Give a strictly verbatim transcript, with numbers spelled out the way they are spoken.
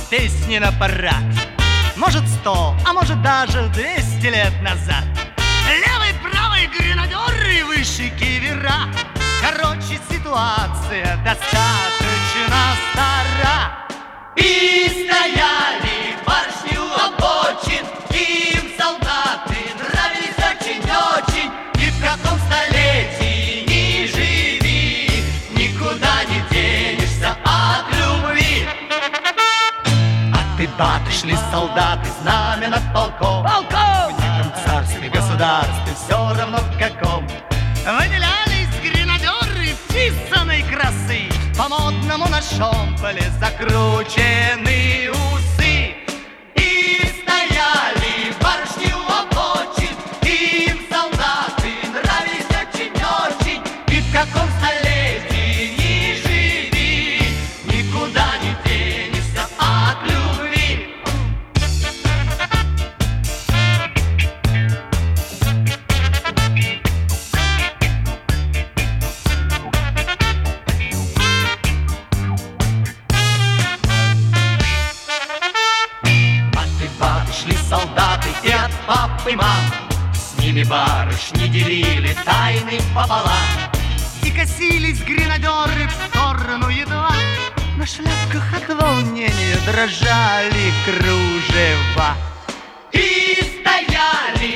песни на парад. Может, сто, а может даже двести лет назад. Левый, правый, гренадеры, выше кивера. Короче, ситуация достаточно стара. И стояли барышни у обочин, им солдаты нравились очень-очень. И в каком столетии ни живи, никуда не денешься от любви. А ты, баты, шли солдаты, знамя над полком. Полком! В неком царстве, государстве, все равно в каком. Выделялись гренадеры писаной красы. По-модному на шомполе закручены усы. И стояли барышни у обочин, им солдаты нравились очень-очень. И в каком столетии ни живи, никуда не денешься от любви. Шли солдаты и от пап и мам, с ними барышни делили тайны пополам. И косились гренадеры в сторону едва, на шляпках от волнения дрожали кружева. И стояли